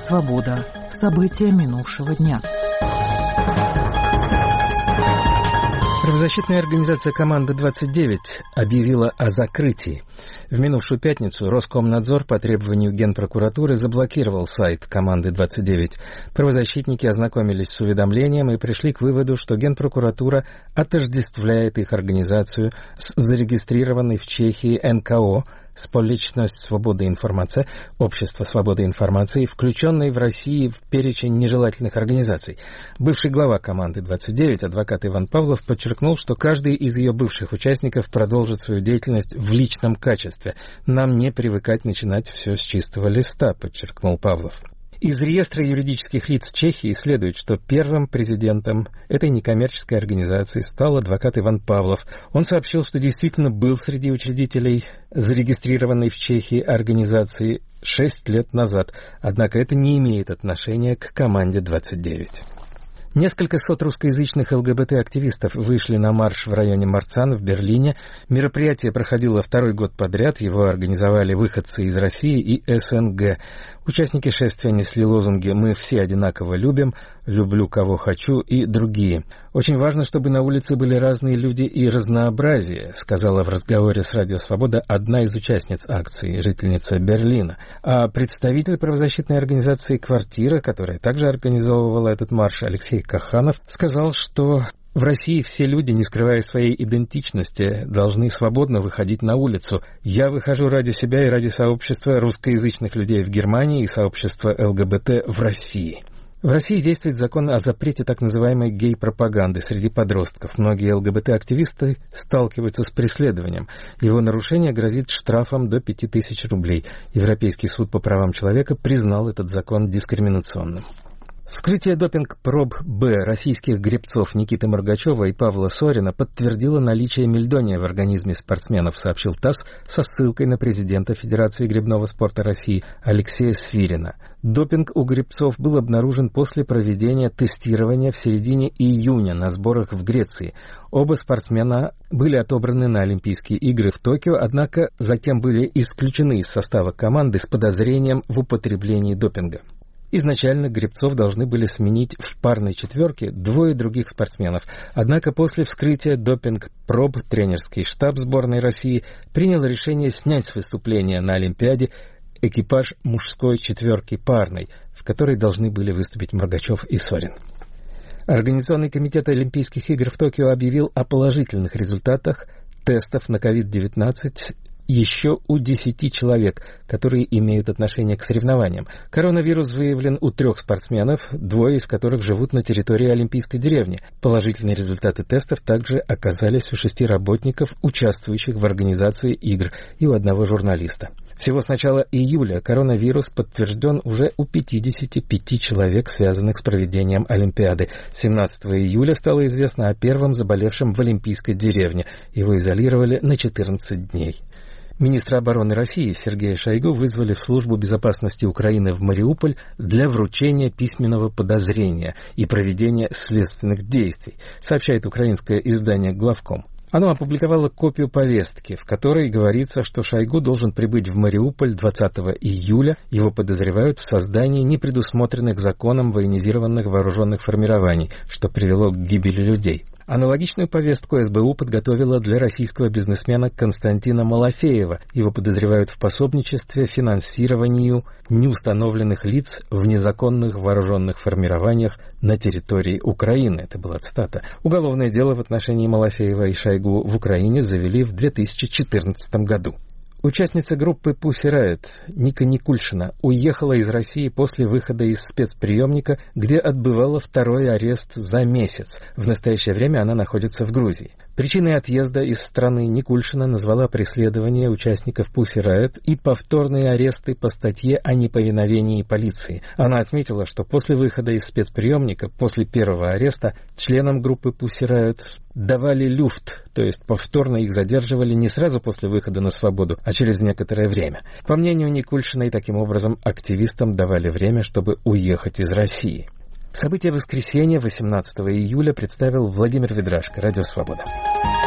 Свобода. События минувшего дня. Правозащитная организация «Команда-29» объявила о закрытии. В минувшую пятницу Роскомнадзор по требованию Генпрокуратуры заблокировал сайт «Команды-29». Правозащитники ознакомились с уведомлением и пришли к выводу, что Генпрокуратура отождествляет их организацию с зарегистрированной в Чехии НКО «Сполечность свободы информации», Общество свободы информации, включенной в России в перечень нежелательных организаций. Бывший глава «Команды-29», адвокат Иван Павлов, подчеркнул, что каждый из ее бывших участников продолжит свою деятельность в личном качестве. «Нам не привыкать начинать все с чистого листа», подчеркнул Павлов. Из реестра юридических лиц Чехии следует, что первым президентом этой некоммерческой организации стал адвокат Иван Павлов. Он сообщил, что действительно был среди учредителей зарегистрированной в Чехии организации 6 лет назад, однако это не имеет отношения к «Команде-29». Несколько сот русскоязычных ЛГБТ-активистов вышли на марш в районе Марцан в Берлине. Мероприятие проходило второй год подряд, его организовали выходцы из России и СНГ. Участники шествия несли лозунги «Мы все одинаково любим», «Люблю кого хочу» и другие. «Очень важно, чтобы на улице были разные люди и разнообразие», сказала в разговоре с «Радио Свобода» одна из участниц акции, жительница Берлина. А представитель правозащитной организации «Квартира», которая также организовывала этот марш, Алексей Каханов, сказал, что в России все люди, не скрывая своей идентичности, должны свободно выходить на улицу. Я выхожу ради себя и ради сообщества русскоязычных людей в Германии и сообщества ЛГБТ в России. В России действует закон о запрете так называемой гей-пропаганды среди подростков. Многие ЛГБТ-активисты сталкиваются с преследованием. Его нарушение грозит штрафом до 5000 рублей. Европейский суд по правам человека признал этот закон дискриминационным. Вскрытие допинг-проб Б российских гребцов Никиты Моргачева и Павла Сорина подтвердило наличие мельдония в организме спортсменов, сообщил ТАСС со ссылкой на президента Федерации гребного спорта России Алексея Сфирина. Допинг у гребцов был обнаружен после проведения тестирования в середине июня на сборах в Греции. Оба спортсмена были отобраны на Олимпийские игры в Токио, однако затем были исключены из состава команды с подозрением в употреблении допинга. Изначально гребцов должны были сменить в парной четверке двое других спортсменов. Однако после вскрытия допинг-проб тренерский штаб сборной России принял решение снять с выступления на Олимпиаде экипаж мужской четверки парной, в которой должны были выступить Моргачев и Сорин. Организационный комитет Олимпийских игр в Токио объявил о положительных результатах тестов на COVID-19 еще у 10 человек, которые имеют отношение к соревнованиям. Коронавирус выявлен у 3 спортсменов, 2 из которых живут на территории Олимпийской деревни. Положительные результаты тестов также оказались у 6 работников, участвующих в организации игр, и у 1 журналиста. Всего с начала июля коронавирус подтвержден уже у 55 человек, связанных с проведением Олимпиады. 17 июля стало известно о первом заболевшем в Олимпийской деревне. Его изолировали на 14 дней. Министра обороны России Сергея Шойгу вызвали в Службу безопасности Украины в Мариуполь для вручения письменного подозрения и проведения следственных действий, сообщает украинское издание «Главком». Оно опубликовало копию повестки, в которой говорится, что Шойгу должен прибыть в Мариуполь 20 июля. Его подозревают в создании непредусмотренных законом военизированных вооруженных формирований, что привело к гибели людей. Аналогичную повестку СБУ подготовила для российского бизнесмена Константина Малафеева. Его подозревают в пособничестве финансированию неустановленных лиц в незаконных вооруженных формированиях на территории Украины. Это была цитата. Уголовное дело в отношении Малафеева и Шойгу в Украине завели в 2014 году. Участница группы Pussy Riot Ника Никульшина уехала из России после выхода из спецприемника, где отбывала 2-й арест за месяц. В настоящее время она находится в Грузии. Причиной отъезда из страны Никульшина назвала преследование участников Pussy Riot и повторные аресты по статье о неповиновении полиции. Она отметила, что после выхода из спецприемника, после первого ареста, членам группы Pussy Riot давали люфт, то есть повторно их задерживали не сразу после выхода на свободу, а через некоторое время. По мнению Никульшиной, таким образом активистам давали время, чтобы уехать из России. События воскресенья 18 июля представил Владимир Ведрашко, Радио Свобода.